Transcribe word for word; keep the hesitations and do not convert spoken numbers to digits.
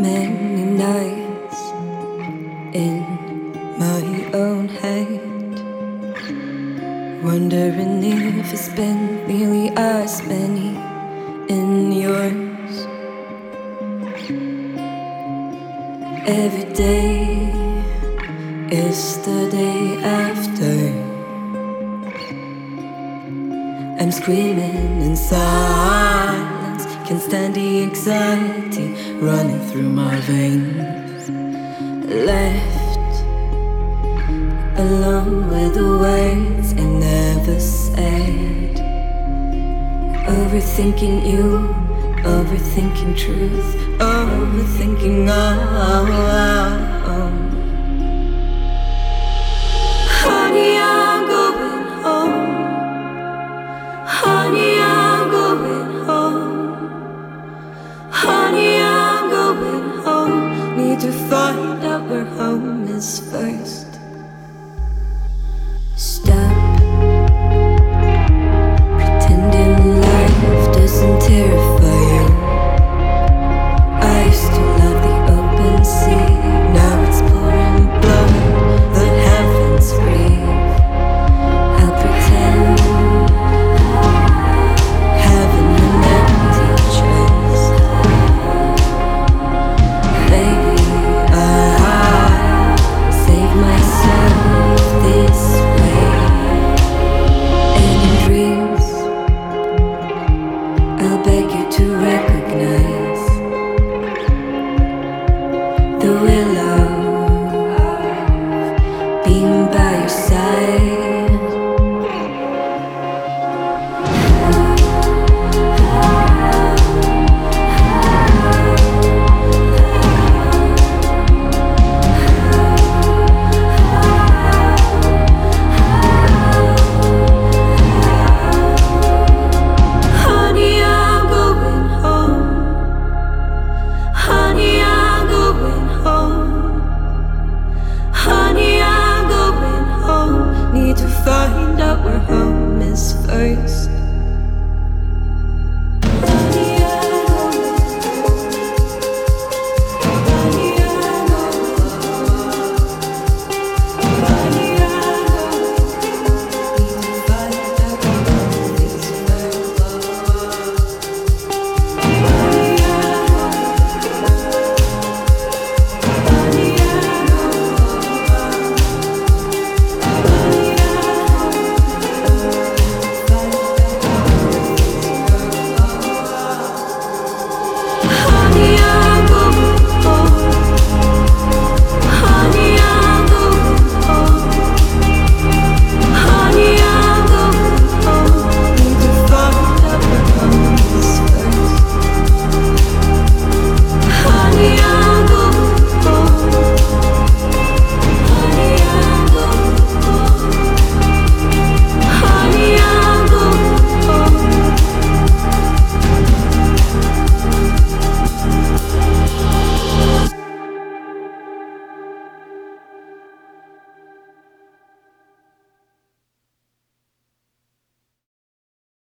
Many nights in my own head, wondering if it's been nearly as many in yours. Every day is the day after. I'm screaming in silence, can't stand the anxiety running through my veins. Left alone with the words I never said. Overthinking you, overthinking truth, overthinking all. Honey, I'm going home. Honey, I'm going home. Honey, I'm going home. Need to find out where home is first. Stop pretending life doesn't terrify you. I used to love the open sea. Now it's pouring blood, the heavens breathe. I'll pretend having an empty chest. Maybe I save myself this way. And in dreams, I'll beg you to recognize the will I